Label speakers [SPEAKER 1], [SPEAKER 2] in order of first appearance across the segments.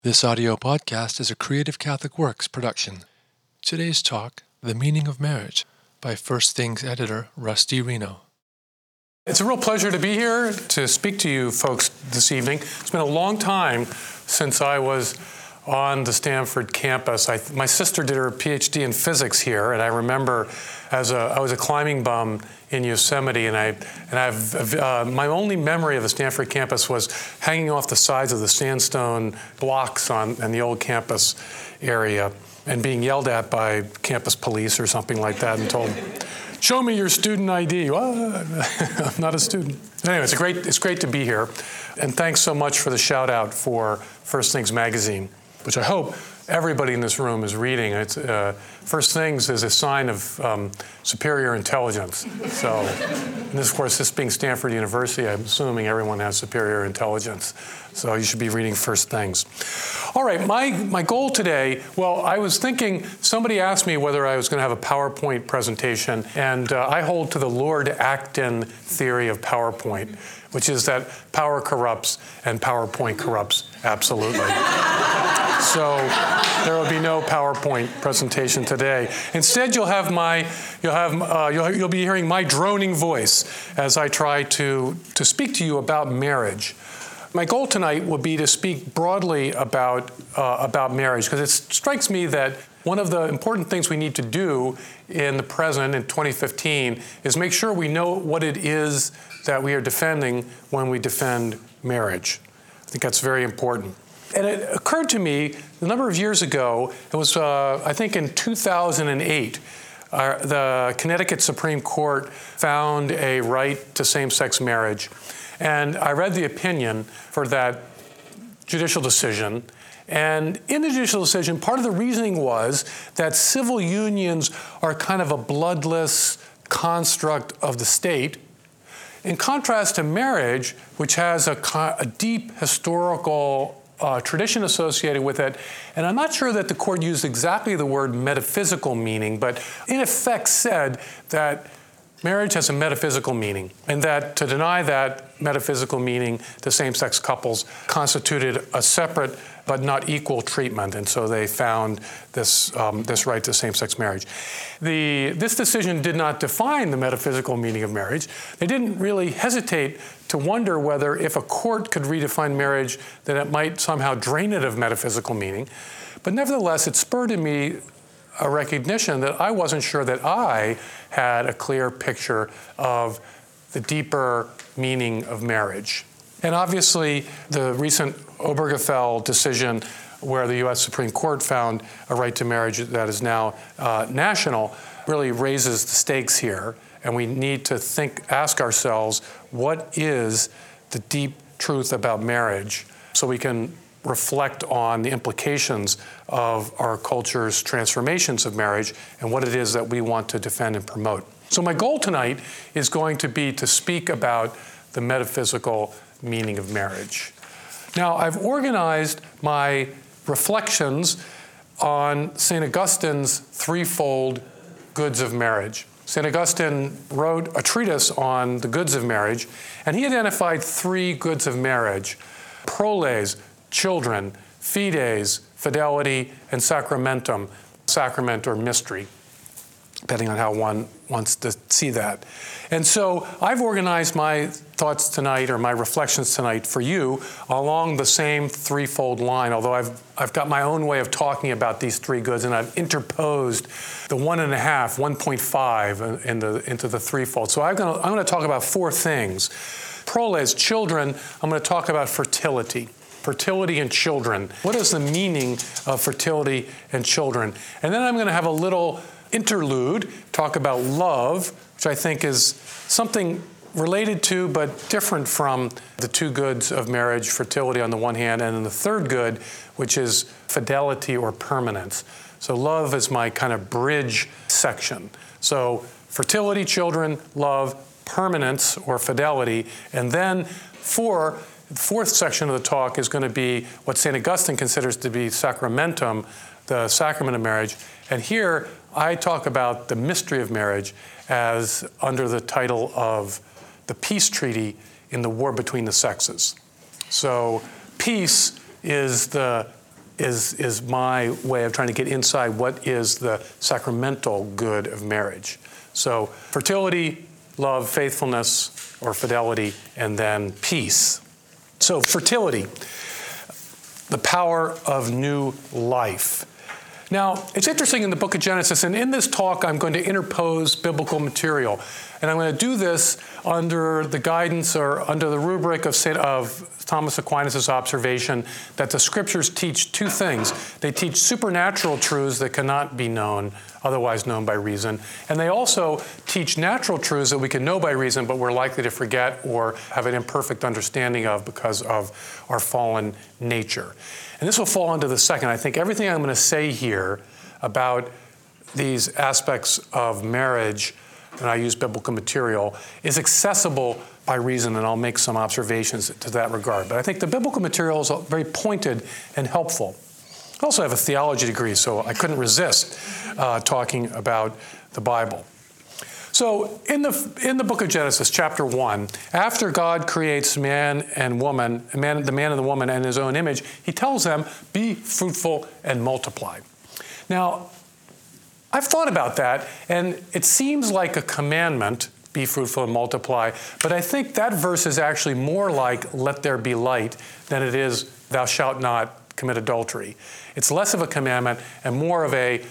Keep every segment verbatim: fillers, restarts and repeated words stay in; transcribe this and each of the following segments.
[SPEAKER 1] This audio podcast is a Creative Catholic Works production. Today's talk, The Meaning of Marriage, by First Things editor Rusty Reno.
[SPEAKER 2] It's a real pleasure to be here to speak to you folks this evening. It's been a long time since I was on the Stanford campus. I, my sister did her P H D in physics here, and I remember as a, I was a climbing bum in Yosemite, and I and I've uh, my only memory of the Stanford campus was hanging off the sides of the sandstone blocks on in the old campus area, and being yelled at by campus police or something like that, and told, "Show me your student I D." Well, I'm not a student. Anyway, it's a great it's great to be here, and thanks so much for the shout out for First Things magazine, which I hope everybody in this room is reading. It's, uh, First Things is a sign of um, superior intelligence. So, and this, of course, this being Stanford University, I'm assuming everyone has superior intelligence. So you should be reading First Things. All right, my, my goal today, well, I was thinking, somebody asked me whether I was going to have a PowerPoint presentation, and uh, I hold to the Lord Acton theory of PowerPoint, which is that power corrupts and PowerPoint corrupts absolutely. So there will be no PowerPoint presentation today. Instead, you'll have my, you'll have, uh, you'll, you'll be hearing my droning voice as I try to, to speak to you about marriage. My goal tonight will be to speak broadly about, uh, about marriage, because it strikes me that one of the important things we need to do in the present, in twenty fifteen, is make sure we know what it is that we are defending when we defend marriage. I think that's very important. And it occurred to me a number of years ago, it was, uh, I think in two thousand eight, uh, the Connecticut Supreme Court found a right to same-sex marriage. And I read the opinion for that judicial decision. And in the judicial decision, part of the reasoning was that civil unions are kind of a bloodless construct of the state, in contrast to marriage, which has a, a deep historical uh, tradition associated with it. And I'm not sure that the court used exactly the word metaphysical meaning, but in effect said that marriage has a metaphysical meaning, and that to deny that metaphysical meaning to same-sex couples constituted a separate but not equal treatment, and so they found this um, this right to same-sex marriage. The, this decision did not define the metaphysical meaning of marriage. They didn't really hesitate to wonder whether if a court could redefine marriage, that it might somehow drain it of metaphysical meaning. But nevertheless, it spurred in me a recognition that I wasn't sure that I had a clear picture of the deeper meaning of marriage. And obviously, the recent Obergefell decision, where the U S Supreme Court found a right to marriage that is now uh, national, really raises the stakes here. And we need to think, ask ourselves, what is the deep truth about marriage, so we can reflect on the implications of our culture's transformations of marriage and what it is that we want to defend and promote. So my goal tonight is going to be to speak about the metaphysical meaning of marriage. Now, I've organized my reflections on Saint Augustine's threefold goods of marriage. Saint Augustine wrote a treatise on the goods of marriage, and he identified three goods of marriage: proles, children; fides, fidelity; and sacramentum, sacrament or mystery, depending on how one wants to see that. And so I've organized my thoughts tonight, or my reflections tonight, for you along the same threefold line, although I've, I've got my own way of talking about these three goods, and I've interposed the one and a half, one point five in the, into the threefold. So I'm gonna, I'm gonna talk about four things. Proles, children, I'm gonna talk about fertility. Fertility and children. What is the meaning of fertility and children? And then I'm going to have a little interlude, talk about love, which I think is something related to but different from the two goods of marriage, fertility on the one hand, and then the third good, which is fidelity or permanence. So love is my kind of bridge section. So fertility, children, love, permanence or fidelity, and then four, the fourth section of the talk is going to be what Saint Augustine considers to be sacramentum, the sacrament of marriage. And here I talk about the mystery of marriage as under the title of the peace treaty in the war between the sexes. So peace is the is, is my way of trying to get inside what is the sacramental good of marriage. So fertility, love, faithfulness, or fidelity, and then peace. So fertility, the power of new life. Now, it's interesting in the book of Genesis, and in this talk, I'm going to interpose biblical material. And I'm going to do this under the guidance or under the rubric of, Saint, of Thomas Aquinas' observation that the scriptures teach two things. They teach supernatural truths that cannot be known, otherwise known by reason. And they also teach natural truths that we can know by reason, but we're likely to forget or have an imperfect understanding of because of our fallen nature. And this will fall into the second. I think everything I'm going to say here about these aspects of marriage, and I use biblical material, is accessible by reason, and I'll make some observations to that regard. But I think the biblical material is very pointed and helpful. I also have a theology degree, so I couldn't resist uh, talking about the Bible. So in the in the book of Genesis, chapter one, after God creates man and woman, man, the man and the woman in his own image, he tells them, be fruitful and multiply. Now, I've thought about that, and it seems like a commandment, be fruitful and multiply, but I think that verse is actually more like, let there be light, than it is, thou shalt not commit adultery. It's less of a commandment and more of a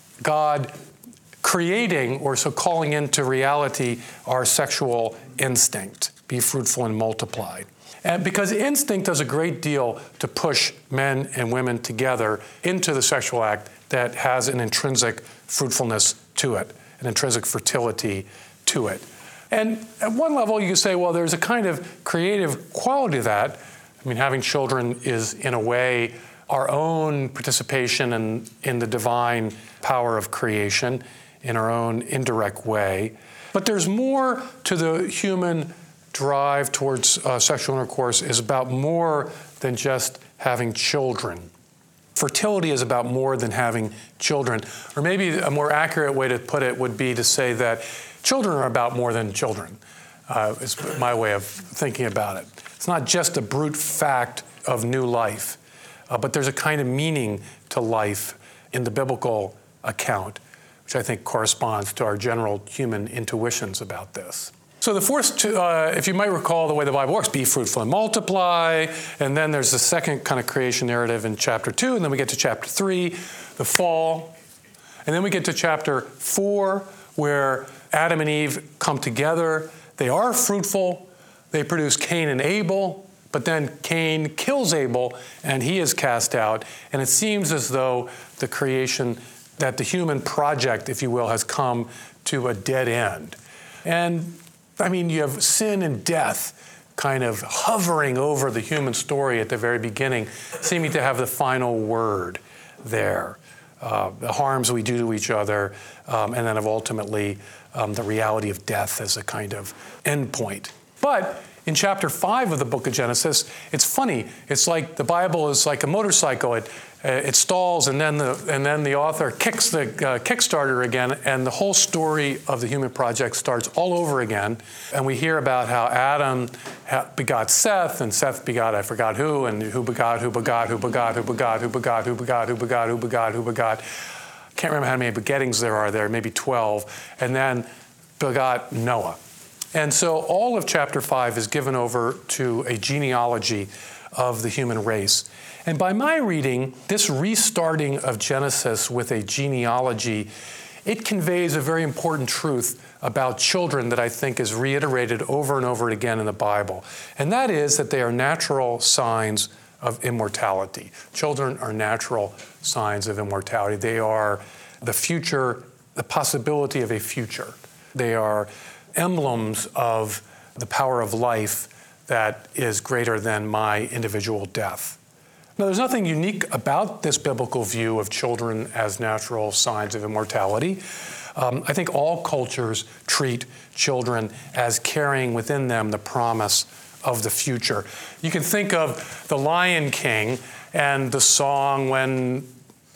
[SPEAKER 2] God creating, or so calling into reality, our sexual instinct. Be fruitful and multiply. And because instinct does a great deal to push men and women together into the sexual act that has an intrinsic fruitfulness to it, an intrinsic fertility to it. And at one level, you could say, well, there's a kind of creative quality to that. I mean, having children is, in a way, our own participation in, in the divine power of creation in our own indirect way. But there's more to the human drive towards uh, sexual intercourse is about more than just having children. Fertility is about more than having children. Or maybe a more accurate way to put it would be to say that children are about more than children, uh, is my way of thinking about it. It's not just a brute fact of new life, uh, but there's a kind of meaning to life in the biblical account, which I think corresponds to our general human intuitions about this. So the first two, uh, if you might recall the way the Bible works, be fruitful and multiply, and then there's the second kind of creation narrative in chapter two, and then we get to chapter three, the fall, and then we get to chapter four, where Adam and Eve come together. They are fruitful. They produce Cain and Abel, but then Cain kills Abel, and he is cast out, and it seems as though the creation, that the human project, if you will, has come to a dead end. And I mean, you have sin and death kind of hovering over the human story at the very beginning, seeming to have the final word there. Uh, the harms we do to each other, um, and then of ultimately um, the reality of death as a kind of endpoint. But in chapter five of the book of Genesis, it's funny. It's like the Bible is like a motorcycle. It uh, it stalls, and then the and then the author kicks the uh, Kickstarter again, and the whole story of the human project starts all over again. And we hear about how Adam begot Seth, and Seth begot I forgot who, and who begot who begot who begot who begot who begot who begot who begot who begot who begot. Can't remember how many begettings there are there, maybe twelve, and then begot Noah. And so all of chapter five is given over to a genealogy of the human race. And by my reading, this restarting of Genesis with a genealogy, it conveys a very important truth about children that I think is reiterated over and over again in the Bible. And that is that they are natural signs of immortality. Children are natural signs of immortality. They are the future, the possibility of a future. They are emblems of the power of life that is greater than my individual death. Now, there's nothing unique about this biblical view of children as natural signs of immortality. Um, I think all cultures treat children as carrying within them the promise of the future. You can think of The Lion King and the song when,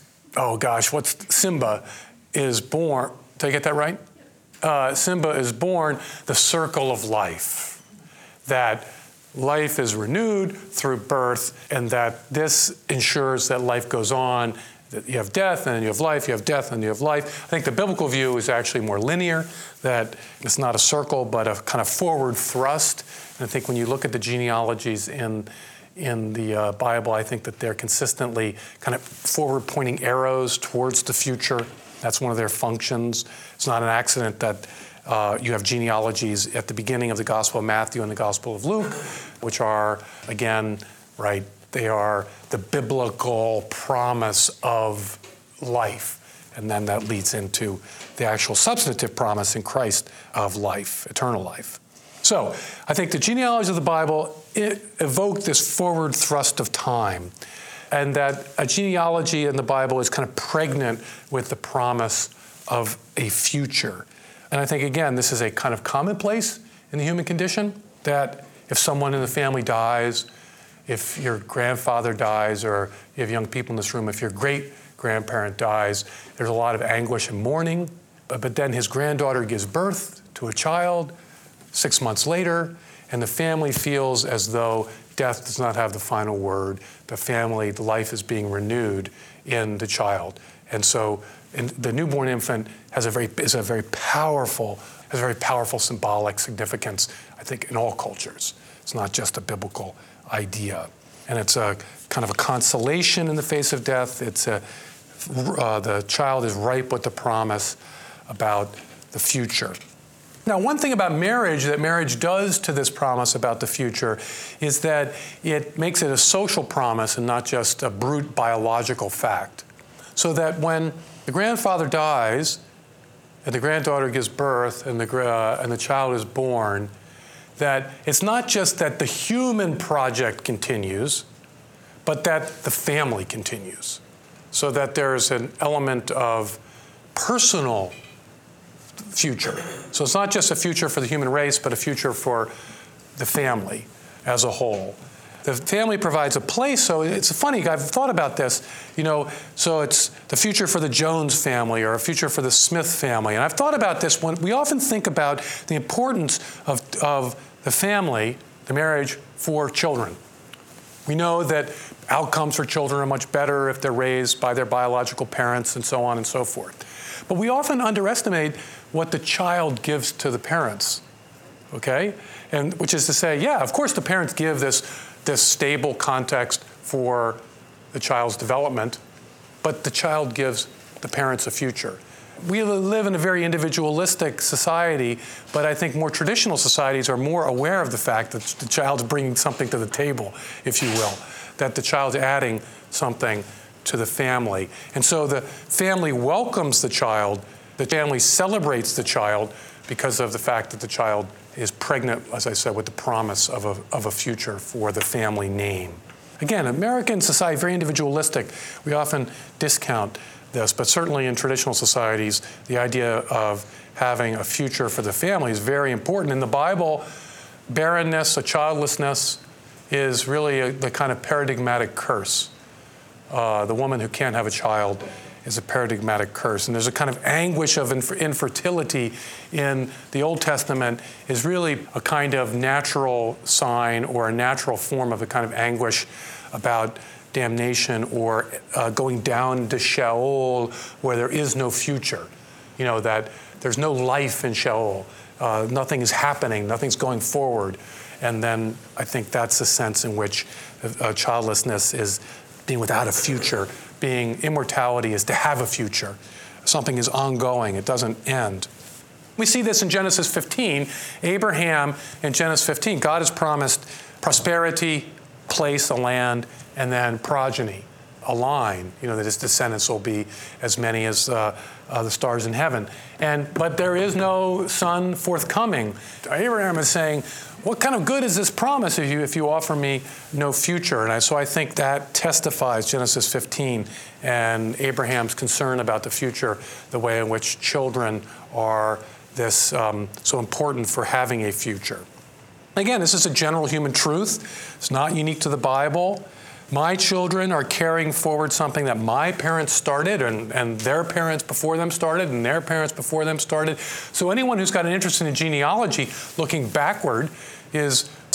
[SPEAKER 2] oh gosh, what's Simba is born. Did I get that right? Uh, Simba is born, the circle of life. That life is renewed through birth, and that this ensures that life goes on, that you have death, and then you have life, you have death, and you have life. I think the biblical view is actually more linear, that it's not a circle, but a kind of forward thrust. And I think when you look at the genealogies in, in the uh, Bible, I think that they're consistently kind of forward-pointing arrows towards the future. That's one of their functions. It's not an accident that uh, you have genealogies at the beginning of the Gospel of Matthew and the Gospel of Luke, which are, again, right, they are the biblical promise of life. And then that leads into the actual substantive promise in Christ of life, eternal life. So I think the genealogy of the Bible evoke this forward thrust of time, and that a genealogy in the Bible is kind of pregnant with the promise of a future. And I think, again, this is a kind of commonplace in the human condition, that if someone in the family dies, if your grandfather dies, or you have young people in this room, if your great-grandparent dies, there's a lot of anguish and mourning. But then his granddaughter gives birth to a child six months later, and the family feels as though death does not have the final word. The family, the life is being renewed in the child. And so and the newborn infant has a very, is a very powerful, has a very powerful symbolic significance, I think, in all cultures. It's not just a biblical idea. And it's a kind of a consolation in the face of death. It's a, uh, the child is ripe with the promise about the future. Now, one thing about marriage that marriage does to this promise about the future is that it makes it a social promise and not just a brute biological fact. So that when the grandfather dies and the granddaughter gives birth and the, uh, and the child is born, that it's not just that the human project continues, but that the family continues. So that there's an element of personal future. So it's not just a future for the human race, but a future for the family as a whole. The family provides a place, so it's funny, I've thought about this, you know, so it's the future for the Jones family or a future for the Smith family. And I've thought about this when we often think about the importance of, of the family, the marriage, for children. We know that outcomes for children are much better if they're raised by their biological parents and so on and so forth. But we often underestimate what the child gives to the parents, okay? And which is to say, yeah, of course the parents give this, this stable context for the child's development, but the child gives the parents a future. We live in a very individualistic society, but I think more traditional societies are more aware of the fact that the child's bringing something to the table, if you will, that the child's adding something to the family. And so the family welcomes the child, the family celebrates the child because of the fact that the child is pregnant, as I said, with the promise of a, of a future for the family name. Again, American society, very individualistic. We often discount this, but certainly in traditional societies, the idea of having a future for the family is very important. In the Bible, barrenness, or childlessness, is really a, the kind of paradigmatic curse. Uh, the woman who can't have a child is a paradigmatic curse. And there's a kind of anguish of infer- infertility in the Old Testament is really a kind of natural sign or a natural form of a kind of anguish about damnation or uh, going down to Sheol where there is no future. You know, that there's no life in Sheol. Uh, nothing is happening, nothing's going forward. And then I think that's the sense in which uh, childlessness is being without a future. Being immortality is to have a future. Something is ongoing, it doesn't end. We see this in Genesis fifteen. Abraham in Genesis fifteen, God has promised prosperity, place, a land, and then progeny, a line, you know, that his descendants will be as many as uh, uh, the stars in heaven. And but there is no son forthcoming. Abraham is saying, what kind of good is this promise if you if you offer me no future? And I, so I think that testifies Genesis fifteen and Abraham's concern about the future, the way in which children are this um, so important for having a future. Again, this is a general human truth. It's not unique to the Bible. My children are carrying forward something that my parents started and, and their parents before them started and their parents before them started. So anyone who's got an interest in genealogy looking backward is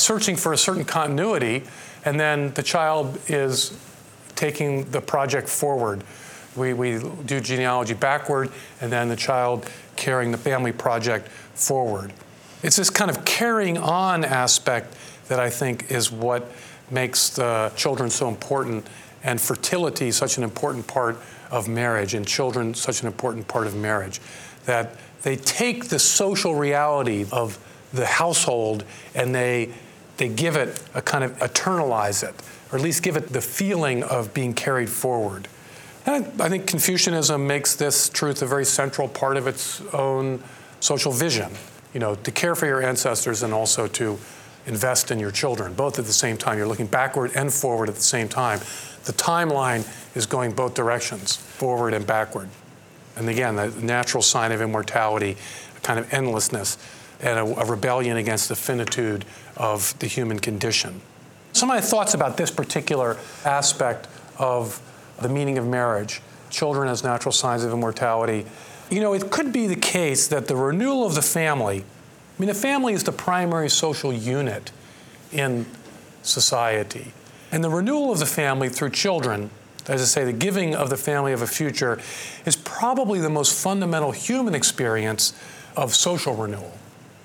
[SPEAKER 2] searching for a certain continuity, and then the child is taking the project forward. We, we do genealogy backward, and then the child carrying the family project forward. It's this kind of carrying on aspect that I think is what makes the children so important, and fertility such an important part of marriage, and children such an important part of marriage. That they take the social reality of the household and they, they give it a kind of eternalize it, or at least give it the feeling of being carried forward. And I think Confucianism makes this truth a very central part of its own social vision. You know, to care for your ancestors and also to invest in your children, both at the same time. You're looking backward and forward at the same time. The timeline is going both directions, forward and backward. And again, the natural sign of immortality, a kind of endlessness, and a, a rebellion against the finitude of the human condition. Some of my thoughts about this particular aspect of the meaning of marriage, children as natural signs of immortality. You know, it could be the case that the renewal of the family, I mean, the family is the primary social unit in society. And the renewal of the family through children, as I say, the giving of the family of a future, is probably the most fundamental human experience of social renewal.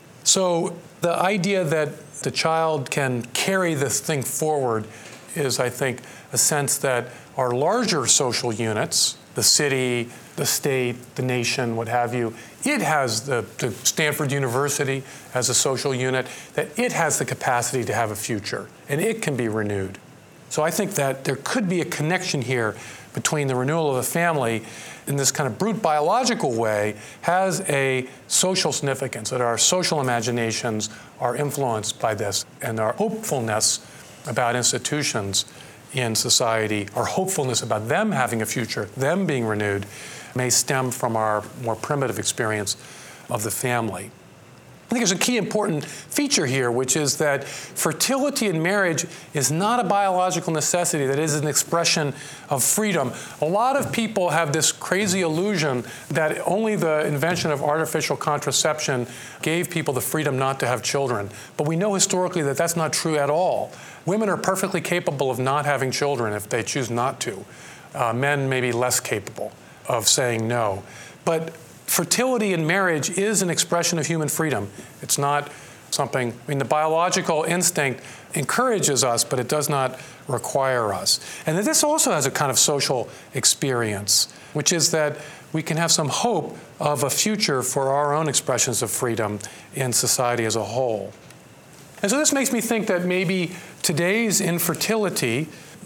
[SPEAKER 2] So the idea that the child can carry this thing forward is, I think, a sense that our larger social units, the city, the state, the nation, what have you, it has the, the Stanford University as a social unit, that it has the capacity to have a future, and it can be renewed. So I think that there could be a connection here between the renewal of the family in this kind of brute biological way has a social significance, that our social imaginations are influenced by this, and our hopefulness about institutions in society, our hopefulness about them having a future, them being renewed, may stem from our more primitive experience of the family. I think there's a key important feature here, which is that fertility in marriage is not a biological necessity, that is an expression of freedom. A lot of people have this crazy illusion that only the invention of artificial contraception gave people the freedom not to have children. But we know historically that that's not true at all. Women are perfectly capable of not having children if they choose not to. Uh, men may be less capable of saying no. But fertility in marriage is an expression of human freedom. It's not something, I mean, the biological instinct encourages us, but it does not require us. And this also has a kind of social experience, which is that we can have some hope of a future for our own expressions of freedom in society as a whole. And so this makes me think that maybe today's infertility,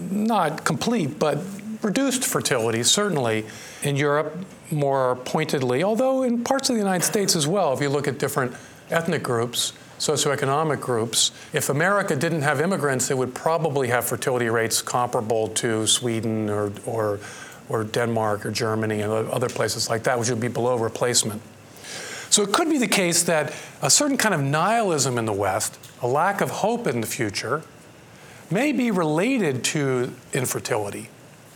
[SPEAKER 2] not complete, but reduced fertility, certainly in Europe more pointedly, although in parts of the United States as well, if you look at different ethnic groups, socioeconomic groups. If America didn't have immigrants, it would probably have fertility rates comparable to Sweden or, or, or Denmark or Germany and other places like that, which would be below replacement. So it could be the case that a certain kind of nihilism in the West, a lack of hope in the future, may be related to infertility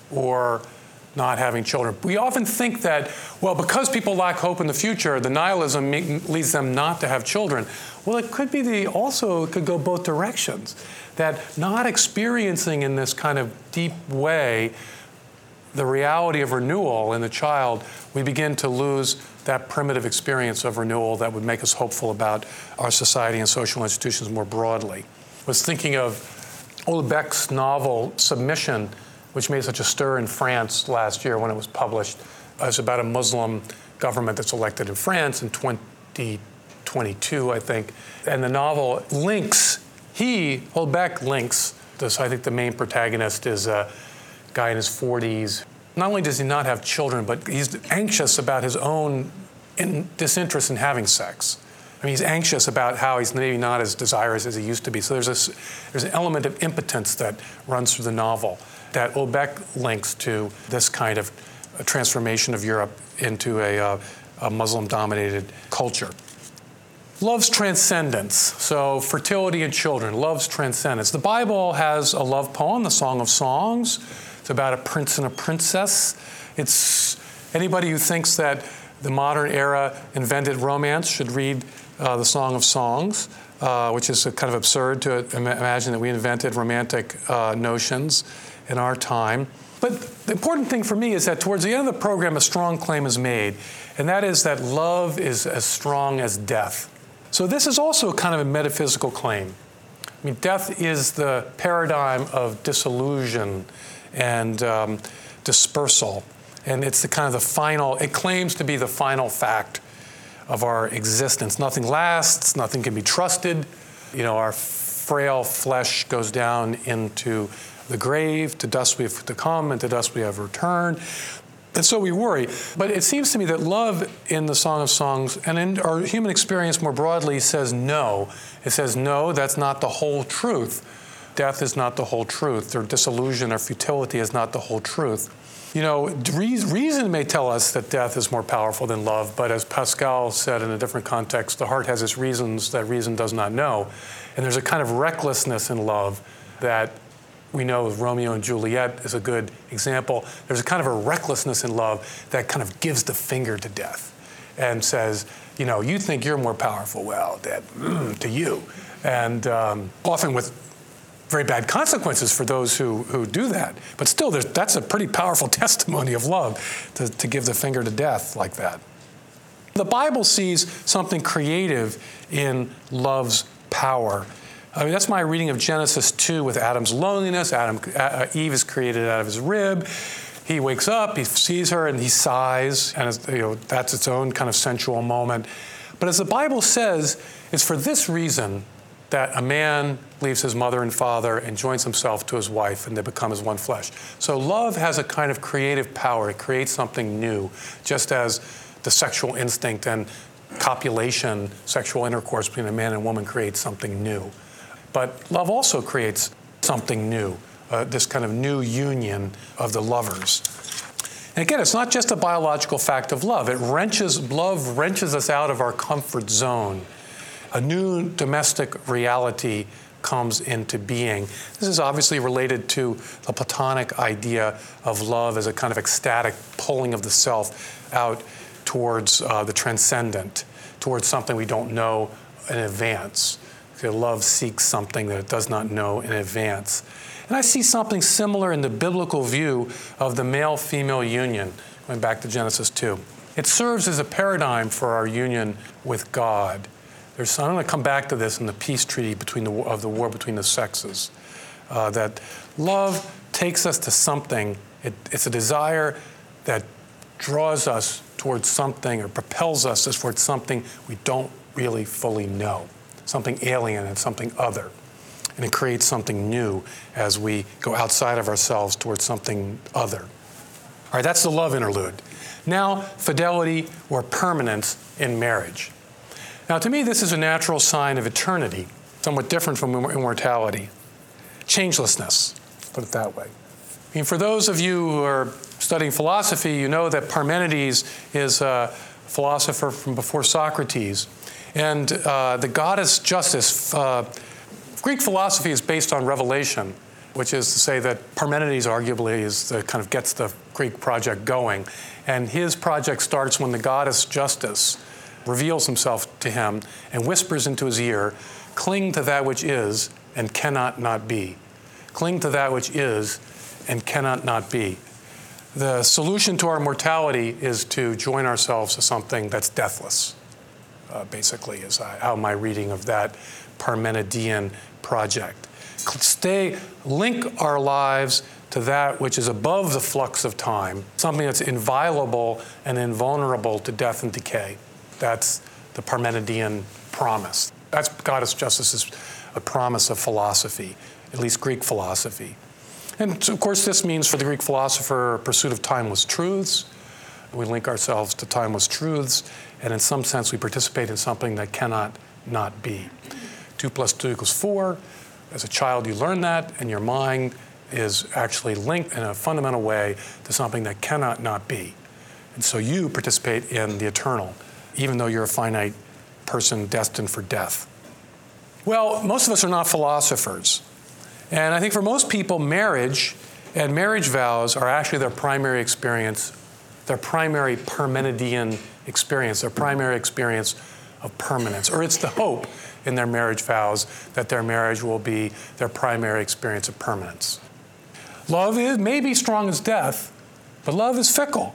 [SPEAKER 2] or not having children. We often think that, well, because people lack hope in the future, the nihilism leads them not to have children. Well, it could be the, also, it could go both directions. That not experiencing in this kind of deep way the reality of renewal in the child, we begin to lose that primitive experience of renewal that would make us hopeful about our society and social institutions more broadly. I was thinking of Houellebecq's novel, Submission, which made such a stir in France last year when it was published. It's about a Muslim government that's elected in France in twenty twenty-two, I think. And the novel links, he, Houellebecq links, this, I think the main protagonist is a guy in his forties. Not only does he not have children, but he's anxious about his own in, disinterest in having sex. I mean, he's anxious about how he's maybe not as desirous as he used to be. So there's, this, there's an element of impotence that runs through the novel that Houellebecq links to this kind of transformation of Europe into a, uh, a Muslim-dominated culture. Love's transcendence. So fertility in children, love's transcendence. The Bible has a love poem, the Song of Songs. It's about a prince and a princess. It's anybody who thinks that the modern era invented romance should read uh, the Song of Songs, uh, which is kind of absurd to im- imagine that we invented romantic uh, notions in our time. But the important thing for me is that towards the end of the program, a strong claim is made, and that is that love is as strong as death. So this is also kind of a metaphysical claim. I mean, death is the paradigm of dissolution and um, dispersal, and it's the kind of the final, it claims to be the final fact of our existence. Nothing lasts, nothing can be trusted. You know, our frail flesh goes down into the grave, to dust we have to come, and to dust we have returned. And so we worry. But it seems to me that love in the Song of Songs and in our human experience more broadly says no. It says, no, that's not the whole truth. Death is not the whole truth, or disillusion or futility is not the whole truth. You know, reason may tell us that death is more powerful than love, but as Pascal said in a different context, the heart has its reasons that reason does not know. And there's a kind of recklessness in love that we know Romeo and Juliet is a good example. There's a kind of a recklessness in love that kind of gives the finger to death and says, you know, you think you're more powerful. Well, that, mm, to you. And um, often with very bad consequences for those who, who do that. But still, that's a pretty powerful testimony of love to, to give the finger to death like that. The Bible sees something creative in love's power. I mean, that's my reading of Genesis two with Adam's loneliness. Adam, uh, Eve is created out of his rib. He wakes up, he sees her, and he sighs, and it's, you know, that's its own kind of sensual moment. But as the Bible says, it's for this reason that a man leaves his mother and father and joins himself to his wife, and they become as one flesh. So love has a kind of creative power. It creates something new, just as the sexual instinct and copulation, sexual intercourse between a man and woman creates something new. But love also creates something new, uh, this kind of new union of the lovers. And again, it's not just a biological fact of love. It wrenches, love wrenches us out of our comfort zone. A new domestic reality comes into being. This is obviously related to the Platonic idea of love as a kind of ecstatic pulling of the self out towards uh, the transcendent, towards something we don't know in advance. Love seeks something that it does not know in advance. And I see something similar in the biblical view of the male-female union, going back to Genesis two. It serves as a paradigm for our union with God. There's, I'm going to come back to this in the peace treaty between the, of the war between the sexes, uh, that love takes us to something. It, it's a desire that draws us towards something or propels us towards something we don't really fully know. Something alien and something other. And it creates something new as we go outside of ourselves towards something other. All right, that's the love interlude. Now, fidelity or permanence in marriage. Now, to me, this is a natural sign of eternity, somewhat different from immortality. Changelessness, put it that way. I mean, for those of you who are studying philosophy, you know that Parmenides is a philosopher from before Socrates. And uh, the goddess Justice, uh, Greek philosophy is based on revelation, which is to say that Parmenides arguably is the kind of gets the Greek project going. And his project starts when the goddess Justice reveals himself to him and whispers into his ear, cling to that which is and cannot not be. Cling to that which is and cannot not be. The solution to our mortality is to join ourselves to something that's deathless. Uh, basically, is uh, how my reading of that Parmenidean project. Stay, link our lives to that which is above the flux of time, something that's inviolable and invulnerable to death and decay. That's the Parmenidean promise. That's Goddess Justice's a promise of philosophy, at least Greek philosophy. And of course, this means for the Greek philosopher, pursuit of timeless truths. We link ourselves to timeless truths, and in some sense, we participate in something that cannot not be. Two plus two equals four. As a child, you learn that, and your mind is actually linked in a fundamental way to something that cannot not be. And so you participate in the eternal, even though you're a finite person destined for death. Well, most of us are not philosophers. And I think for most people, marriage and marriage vows are actually their primary experience, their primary Parmenidean experience, their primary experience of permanence, or it's the hope in their marriage vows that their marriage will be their primary experience of permanence. Love is, may be strong as death, but love is fickle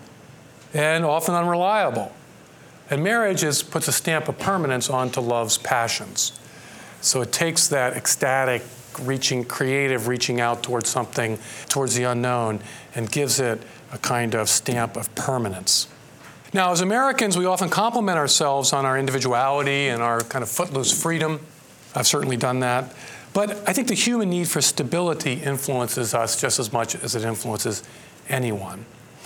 [SPEAKER 2] and often unreliable. And marriage is, puts a stamp of permanence onto love's passions. So it takes that ecstatic, reaching, creative, reaching out towards something, towards the unknown, and gives it a kind of stamp of permanence. Now, as Americans, we often compliment ourselves on our individuality and our kind of footloose freedom. I've certainly done that. But I think the human need for stability influences us just as much as it influences anyone.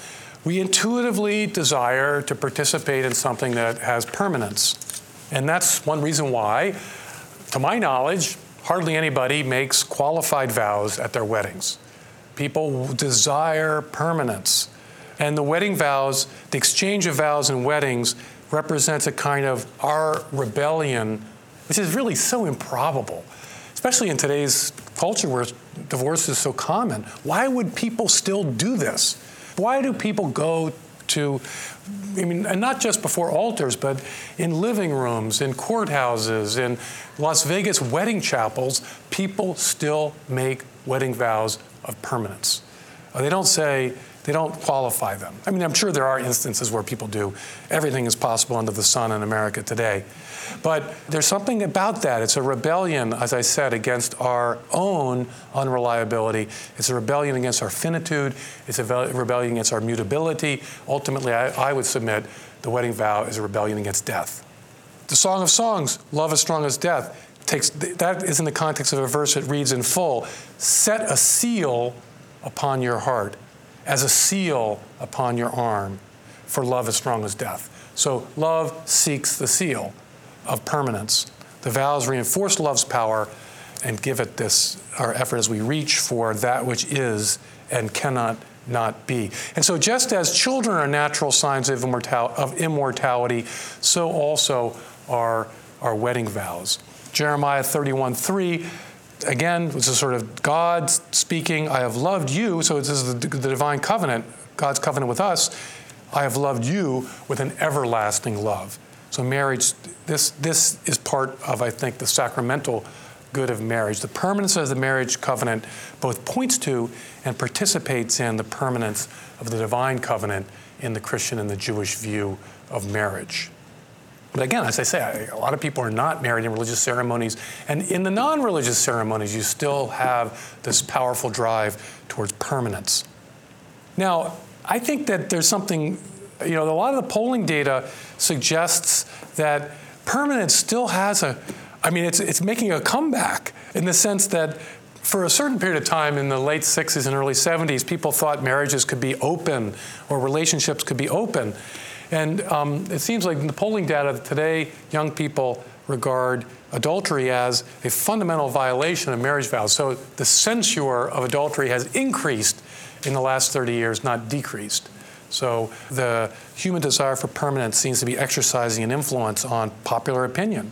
[SPEAKER 2] We intuitively desire to participate in something that has permanence. And that's one reason why, to my knowledge, hardly anybody makes qualified vows at their weddings. People desire permanence. And the wedding vows, the exchange of vows in weddings, represents a kind of our rebellion, which is really so improbable, especially in today's culture where divorce is so common. Why would people still do this? Why do people go to, I mean, and not just before altars, but in living rooms, in courthouses, in Las Vegas wedding chapels, people still make wedding vows of permanence. They don't say, they don't qualify them. I mean, I'm sure there are instances where people do. Everything is possible under the sun in America today. But there's something about that. It's a rebellion, as I said, against our own unreliability. It's a rebellion against our finitude. It's a rebellion against our mutability. Ultimately, I, I would submit the wedding vow is a rebellion against death. The Song of Songs, love as strong as death, takes, that is in the context of a verse that reads in full, set a seal upon your heart, as a seal upon your arm, for love as strong as death. So love seeks the seal of permanence. The vows reinforce love's power and give it this, our effort as we reach for that which is and cannot not be. And so just as children are natural signs of, immortal, of immortality, so also are our wedding vows. Jeremiah thirty-one three, again, this is sort of God speaking, I have loved you, so this is the, the divine covenant, God's covenant with us, I have loved you with an everlasting love. So marriage, this, this is part of, I think, the sacramental good of marriage. The permanence of the marriage covenant both points to and participates in the permanence of the divine covenant in the Christian and the Jewish view of marriage. But again, as I say, a lot of people are not married in religious ceremonies. And in the non-religious ceremonies, you still have this powerful drive towards permanence. Now, I think that there's something, you know, a lot of the polling data suggests that permanence still has a, I mean, it's, it's making a comeback in the sense that for a certain period of time in the late sixties and early seventies, people thought marriages could be open or relationships could be open. And um, it seems like in the polling data today, young people regard adultery as a fundamental violation of marriage vows. So the censure of adultery has increased in the last thirty years, not decreased. So the human desire for permanence seems to be exercising an influence on popular opinion.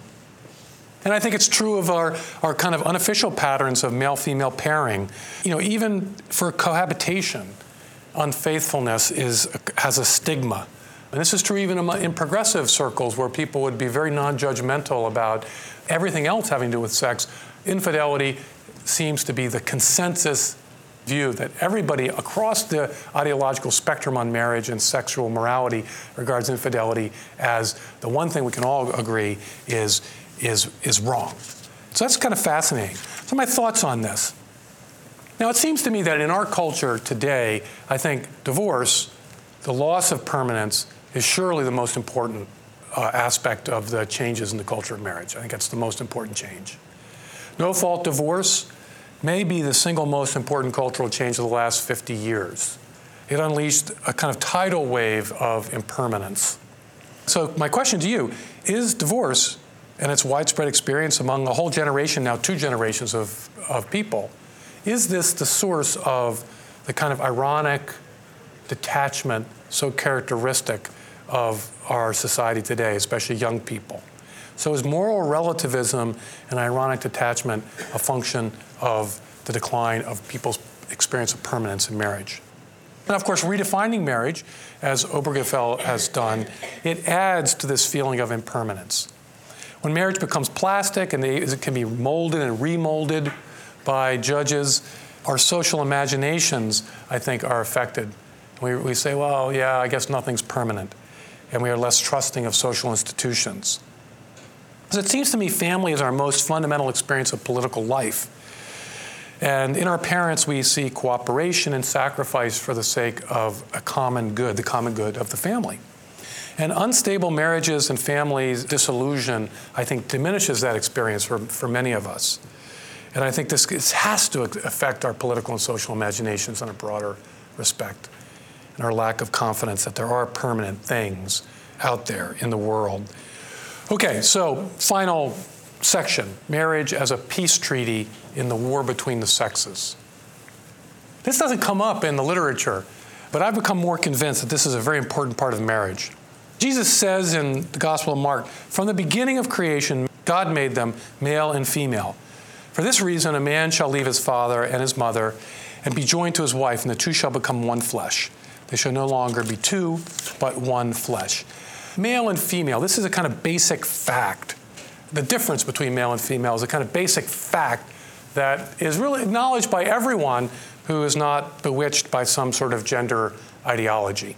[SPEAKER 2] And I think it's true of our, our kind of unofficial patterns of male-female pairing. You know, even for cohabitation, unfaithfulness is, has a stigma. And this is true even in progressive circles where people would be very non-judgmental about everything else having to do with sex. Infidelity seems to be the consensus view that everybody across the ideological spectrum on marriage and sexual morality regards infidelity as the one thing we can all agree is, is, is wrong. So that's kind of fascinating. So my thoughts on this. Now, it seems to me that in our culture today, I think divorce, the loss of permanence, is surely the most important uh, aspect of the changes in the culture of marriage. I think that's the most important change. No-fault divorce may be the single most important cultural change of the last fifty years. It unleashed a kind of tidal wave of impermanence. So my question to you, is divorce and its widespread experience among a whole generation, now two generations of, of people, is this the source of the kind of ironic detachment so characteristic of our society today, especially young people? So is moral relativism and ironic detachment a function of the decline of people's experience of permanence in marriage? And of course, redefining marriage, as Obergefell has done, it adds to this feeling of impermanence. When marriage becomes plastic and they, it can be molded and remolded by judges, our social imaginations, I think, are affected. We, we say, well, yeah, I guess nothing's permanent. And we are less trusting of social institutions. Because it seems to me family is our most fundamental experience of political life. And in our parents, we see cooperation and sacrifice for the sake of a common good, the common good of the family. And unstable marriages and families, disillusion, I think, diminishes that experience for, for many of us. And I think this, this has to affect our political and social imaginations in a broader respect, and our lack of confidence that there are permanent things out there in the world. Okay, so final section, marriage as a peace treaty in the war between the sexes. This doesn't come up in the literature, but I've become more convinced that this is a very important part of marriage. Jesus says in the Gospel of Mark, from the beginning of creation, God made them male and female. For this reason, a man shall leave his father and his mother and be joined to his wife, and the two shall become one flesh. They shall no longer be two, but one flesh. Male and female, this is a kind of basic fact. The difference between male and female is a kind of basic fact that is really acknowledged by everyone who is not bewitched by some sort of gender ideology.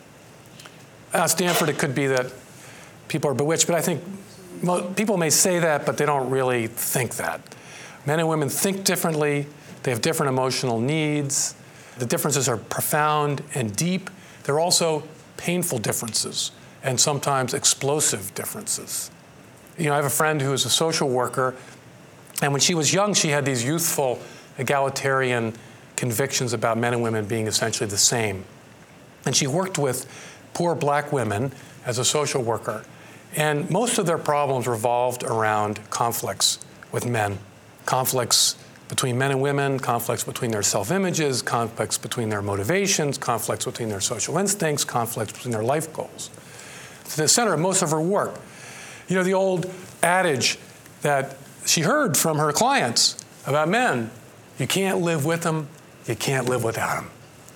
[SPEAKER 2] At Stanford, it could be that people are bewitched, but I think people may say that, but they don't really think that. Men and women think differently. They have different emotional needs. The differences are profound and deep. They're also painful differences and sometimes explosive differences. You know, I have a friend who is a social worker, and when she was young, she had these youthful, egalitarian convictions about men and women being essentially the same. And she worked with poor black women as a social worker, and most of their problems revolved around conflicts with men. Conflicts between men and women, conflicts between their self-images, conflicts between their motivations, conflicts between their social instincts, conflicts between their life goals. It's the center of most of her work. You know, the old adage that she heard from her clients about men, you can't live with them, you can't live without them.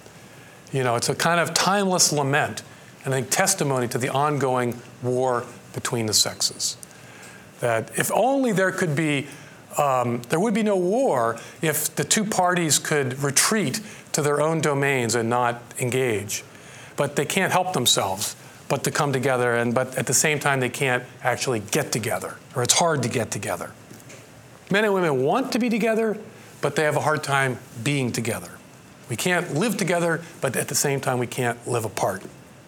[SPEAKER 2] You know, it's a kind of timeless lament and a testimony to the ongoing war between the sexes. That if only there could be Um, there would be no war if the two parties could retreat to their own domains and not engage. But they can't help themselves but to come together, and but at the same time they can't actually get together, or it's hard to get together. Men and women want to be together, but they have a hard time being together. We can't live together, but at the same time we can't live apart.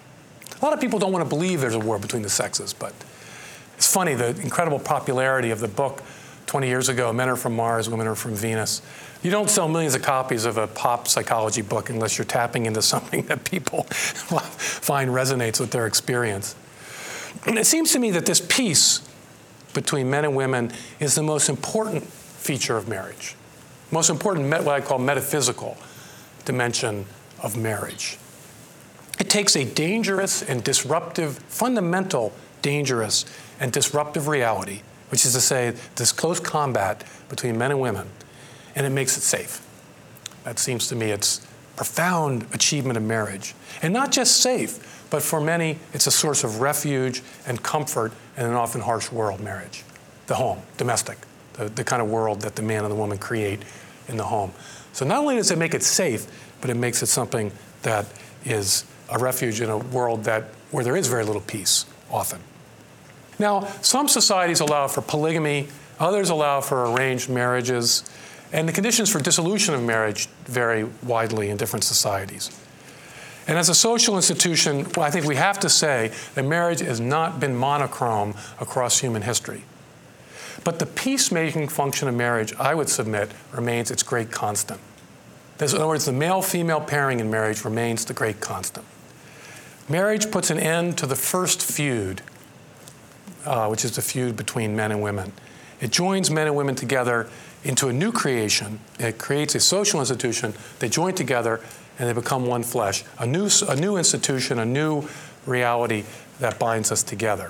[SPEAKER 2] A lot of people don't want to believe there's a war between the sexes, but it's funny, the incredible popularity of the book twenty years ago, Men Are From Mars, Women Are From Venus. You don't sell millions of copies of a pop psychology book unless you're tapping into something that people find resonates with their experience. And it seems to me that this peace between men and women is the most important feature of marriage, most important, what I call metaphysical dimension of marriage. It takes a dangerous and disruptive, fundamental dangerous and disruptive reality, which is to say, this close combat between men and women, and it makes it safe. That seems to me it's profound achievement of marriage. And not just safe, but for many, it's a source of refuge and comfort in an often harsh world, marriage. The home, domestic, the, the kind of world that the man and the woman create in the home. So not only does it make it safe, but it makes it something that is a refuge in a world that where there is very little peace, often. Now, some societies allow for polygamy, others allow for arranged marriages, and the conditions for dissolution of marriage vary widely in different societies. And as a social institution, well, I think we have to say that marriage has not been monochrome across human history. But the peacemaking function of marriage, I would submit, remains its great constant. In other words, the male-female pairing in marriage remains the great constant. Marriage puts an end to the first feud, Uh, which is the feud between men and women. It joins men and women together into a new creation. It creates a social institution. They join together and they become one flesh. A new, a new institution, a new reality that binds us together.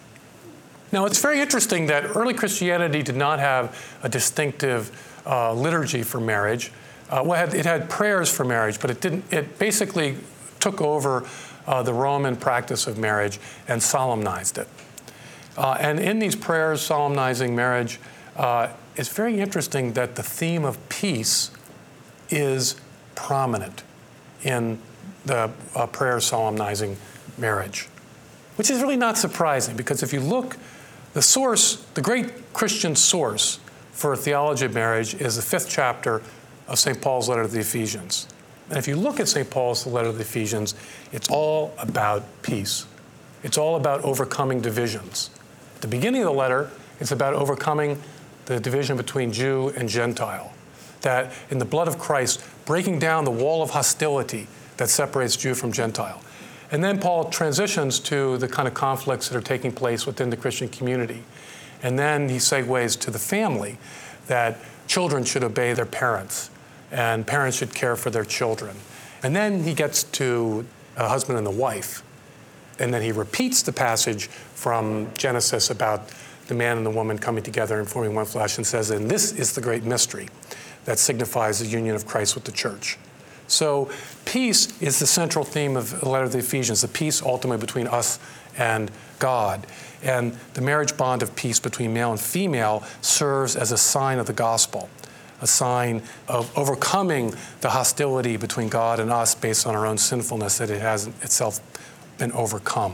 [SPEAKER 2] Now, it's very interesting that early Christianity did not have a distinctive uh, liturgy for marriage. Uh, well, it, had, it had prayers for marriage, but it didn't. It basically took over uh, the Roman practice of marriage and solemnized it. Uh, and in these prayers solemnizing marriage, uh, it's very interesting that the theme of peace is prominent in the uh, prayer solemnizing marriage, which is really not surprising, because if you look, the source, the great Christian source for theology of marriage is the fifth chapter of Saint Paul's letter to the Ephesians. And if you look at Saint Paul's letter to the Ephesians, it's all about peace. It's all about overcoming divisions. At the beginning of the letter, it's about overcoming the division between Jew and Gentile. That in the blood of Christ, breaking down the wall of hostility that separates Jew from Gentile. And then Paul transitions to the kind of conflicts that are taking place within the Christian community. And then he segues to the family, that children should obey their parents, and parents should care for their children. And then he gets to a husband and the wife. And then he repeats the passage from Genesis about the man and the woman coming together and forming one flesh, and says, and this is the great mystery that signifies the union of Christ with the church. So peace is the central theme of the letter of the Ephesians, the peace ultimately between us and God. And the marriage bond of peace between male and female serves as a sign of the gospel, a sign of overcoming the hostility between God and us based on our own sinfulness that it has itself been overcome.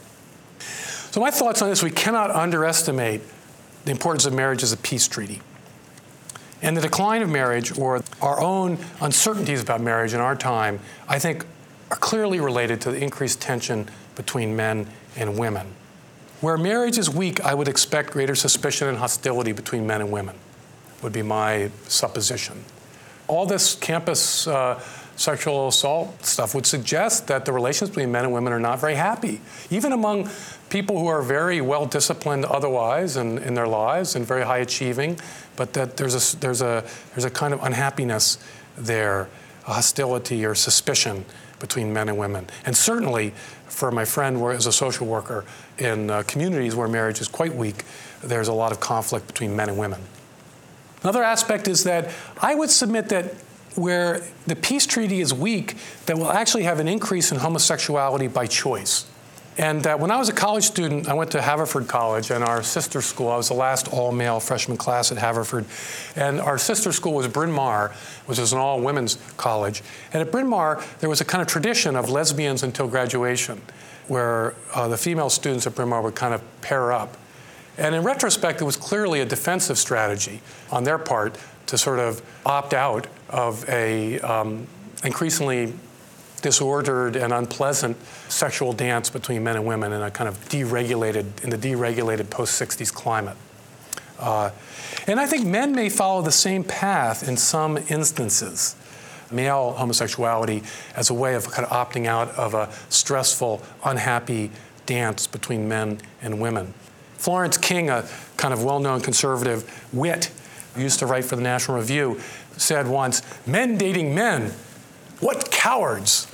[SPEAKER 2] So my thoughts on this: we cannot underestimate the importance of marriage as a peace treaty. And the decline of marriage, or our own uncertainties about marriage in our time, I think are clearly related to the increased tension between men and women. Where marriage is weak, I would expect greater suspicion and hostility between men and women, would be my supposition. All this campus uh, sexual assault stuff would suggest that the relations between men and women are not very happy, even among people who are very well disciplined otherwise in, in their lives and very high achieving, but that there's a, there's a, there's a kind of unhappiness there, a hostility or suspicion between men and women. And certainly for my friend who is a social worker in uh, communities where marriage is quite weak, there's a lot of conflict between men and women. Another aspect is that I would submit that where the peace treaty is weak, that we'll actually have an increase in homosexuality by choice. And that when I was a college student, I went to Haverford College, and our sister school, I was the last all-male freshman class at Haverford, and our sister school was Bryn Mawr, which was an all-women's college. And at Bryn Mawr, there was a kind of tradition of lesbians until graduation, where uh, the female students at Bryn Mawr would kind of pair up. And in retrospect, it was clearly a defensive strategy on their part to sort of opt out of a um, increasingly disordered and unpleasant sexual dance between men and women in a kind of deregulated, in the deregulated post-sixties climate. Uh, and I think men may follow the same path in some instances. Male homosexuality as a way of kind of opting out of a stressful, unhappy dance between men and women. Florence King, a kind of well-known conservative wit who used to write for the National Review, said once, "Men dating men, what cowards."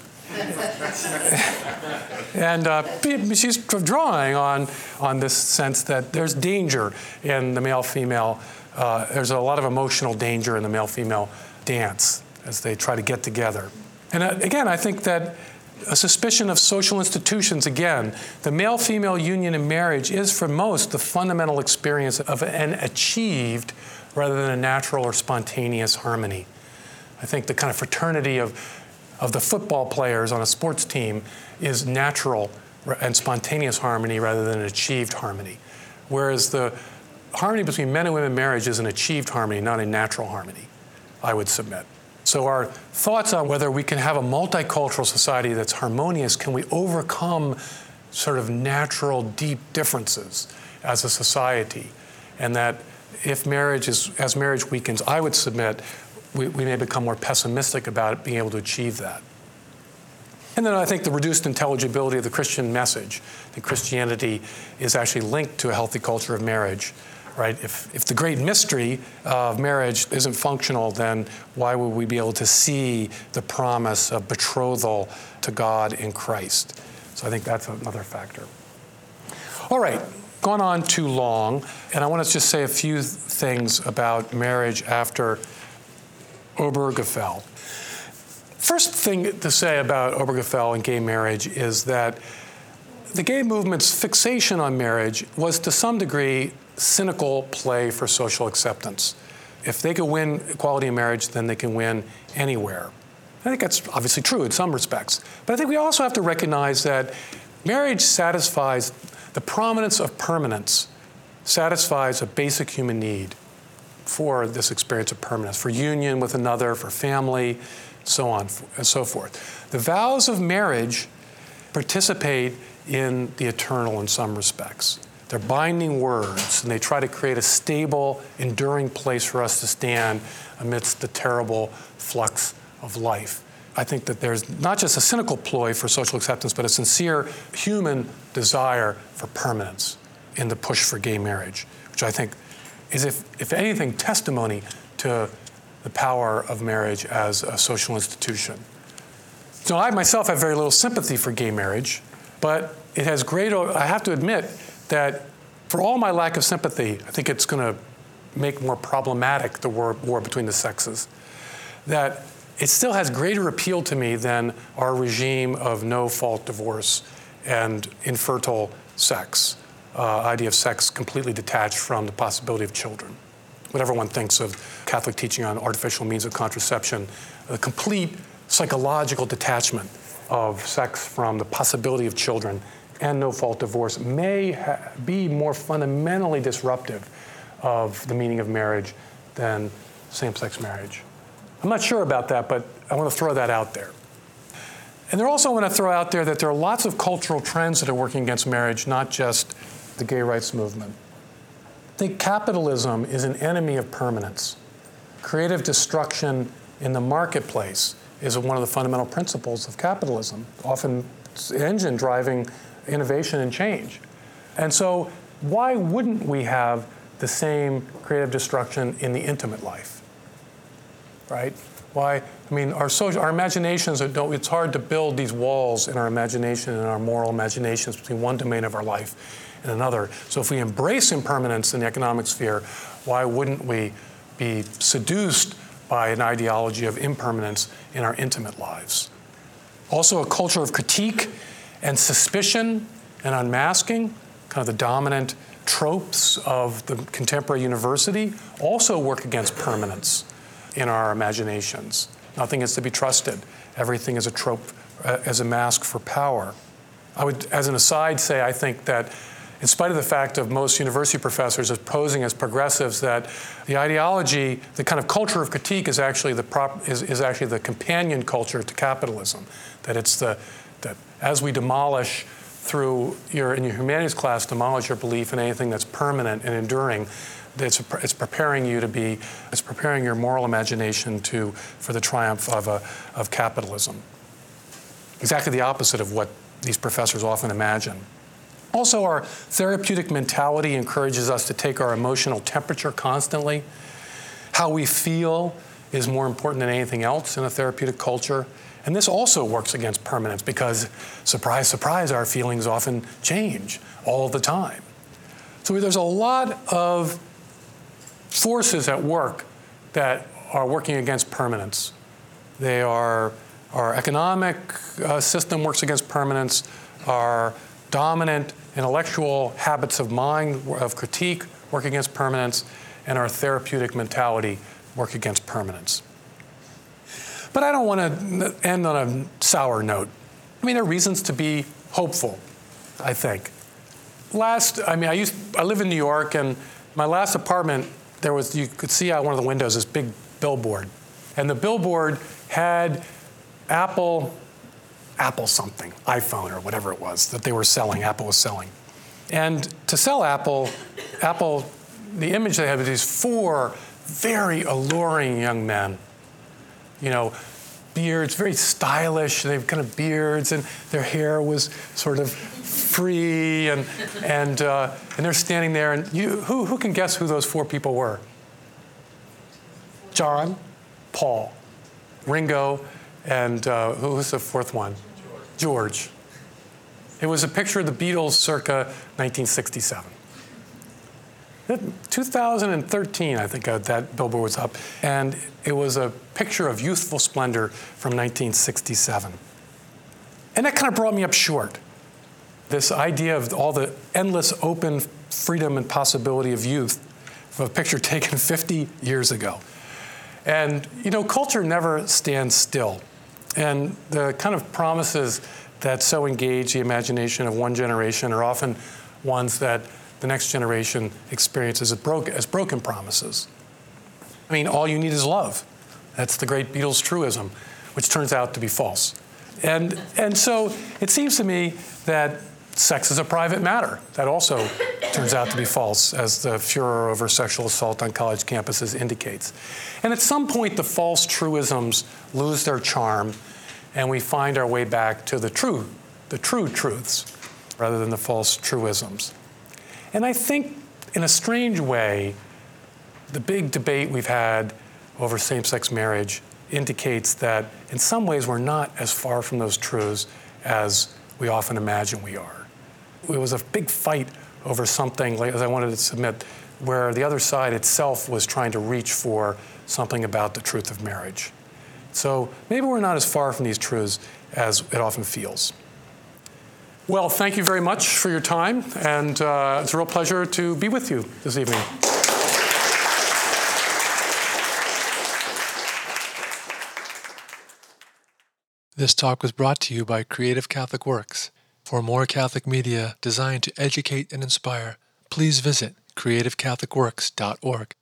[SPEAKER 2] And uh, she's drawing on, on this sense that there's danger in the male-female, uh, there's a lot of emotional danger in the male-female dance as they try to get together. And uh, again, I think that a suspicion of social institutions, again, the male-female union in marriage is for most the fundamental experience of an achieved rather than a natural or spontaneous harmony. I think the kind of fraternity of of the football players on a sports team is natural and spontaneous harmony rather than an achieved harmony. Whereas the harmony between men and women in marriage is an achieved harmony, not a natural harmony, I would submit. So our thoughts on whether we can have a multicultural society that's harmonious, can we overcome sort of natural, deep differences as a society? And that if marriage is, as marriage weakens, I would submit We, we may become more pessimistic about it being able to achieve that. And then I think the reduced intelligibility of the Christian message, that Christianity is actually linked to a healthy culture of marriage, right? If, if the great mystery of marriage isn't functional, then why would we be able to see the promise of betrothal to God in Christ? So I think that's another factor. All right, gone on too long, and I want to just say a few things about marriage after Obergefell. First thing to say about Obergefell and gay marriage is that the gay movement's fixation on marriage was to some degree cynical play for social acceptance. If they could win equality in marriage, then they can win anywhere. I think that's obviously true in some respects. But I think we also have to recognize that marriage satisfies, the prominence of permanence satisfies a basic human need for this experience of permanence, for union with another, for family, so on and so forth. The vows of marriage participate in the eternal in some respects. They're binding words, and they try to create a stable, enduring place for us to stand amidst the terrible flux of life. I think that there's not just a cynical ploy for social acceptance, but a sincere human desire for permanence in the push for gay marriage, which I think is, if, if anything, testimony to the power of marriage as a social institution. So I myself have very little sympathy for gay marriage, but it has great, I have to admit that for all my lack of sympathy, I think it's going to make more problematic the war, war between the sexes, that it still has greater appeal to me than our regime of no-fault divorce and infertile sex, uh, idea of sex completely detached from the possibility of children. Whatever one thinks of Catholic teaching on artificial means of contraception, a complete psychological detachment of sex from the possibility of children and no-fault divorce may ha- be more fundamentally disruptive of the meaning of marriage than same-sex marriage. I'm not sure about that, but I want to throw that out there. And I also want to throw out there that there are lots of cultural trends that are working against marriage, not just the gay rights movement. I think capitalism is an enemy of permanence. Creative destruction in the marketplace is one of the fundamental principles of capitalism, often the engine driving innovation and change. And so why wouldn't we have the same creative destruction in the intimate life, right? Why, I mean, our social, our imaginations, are, don't, it's hard to build these walls in our imagination and our moral imaginations between one domain of our life and another. So if we embrace impermanence in the economic sphere, why wouldn't we be seduced by an ideology of impermanence in our intimate lives? Also a culture of critique and suspicion and unmasking, kind of the dominant tropes of the contemporary university, also work against permanence in our imaginations. Nothing is to be trusted. Everything is a trope, uh, as a mask for power. I would, as an aside, say I think that in spite of the fact of most university professors as posing as progressives, that the ideology, the kind of culture of critique is actually the prop, is, is actually the companion culture to capitalism. That it's the, that as we demolish through your, in your humanities class, demolish your belief in anything that's permanent and enduring, it's, it's preparing you to be, it's preparing your moral imagination to, for the triumph of, a, of capitalism. Exactly the opposite of what these professors often imagine. Also, our therapeutic mentality encourages us to take our emotional temperature constantly. How we feel is more important than anything else in a therapeutic culture. And this also works against permanence because, surprise, surprise, our feelings often change all the time. So there's a lot of forces at work that are working against permanence. They are, our economic uh, system works against permanence, our dominant intellectual habits of mind, of critique, work against permanence, and our therapeutic mentality work against permanence. But I don't want to end on a sour note. I mean, there are reasons to be hopeful, I think. Last, I mean, I used, I live in New York, and my last apartment, there was, you could see out one of the windows this big billboard. And the billboard had Apple, Apple something, iPhone or whatever it was that they were selling, Apple was selling. And to sell Apple, Apple, the image they had was these four very alluring young men. You know, beards, very stylish, they have kind of beards, and their hair was sort of free, and and uh, and they're standing there, and you, who who can guess who those four people were? John, Paul, Ringo, and uh, who was the fourth one? George. George. It was a picture of the Beatles circa nineteen sixty-seven. two thousand thirteen, I think uh, that billboard was up, and it was a picture of youthful splendor from nineteen sixty-seven. And that kind of brought me up short. This idea of all the endless open freedom and possibility of youth, of a picture taken fifty years ago. And, you know, culture never stands still. And the kind of promises that so engage the imagination of one generation are often ones that the next generation experiences as, broke, as broken promises. I mean, all you need is love. That's the great Beatles truism, which turns out to be false. And, and so it seems to me that sex is a private matter. That also turns out to be false, as the furor over sexual assault on college campuses indicates. And at some point, the false truisms lose their charm, and we find our way back to the true, the true truths, rather than the false truisms. And I think, in a strange way, the big debate we've had over same-sex marriage indicates that, in some ways, we're not as far from those truths as we often imagine we are. It was a big fight over something, like, as I wanted to submit, where the other side itself was trying to reach for something about the truth of marriage. So maybe we're not as far from these truths as it often feels. Well, thank you very much for your time, and uh, it's a real pleasure to be with you this evening.
[SPEAKER 1] This talk was brought to you by Creative Catholic Works. For more Catholic media designed to educate and inspire, please visit creative catholic works dot org.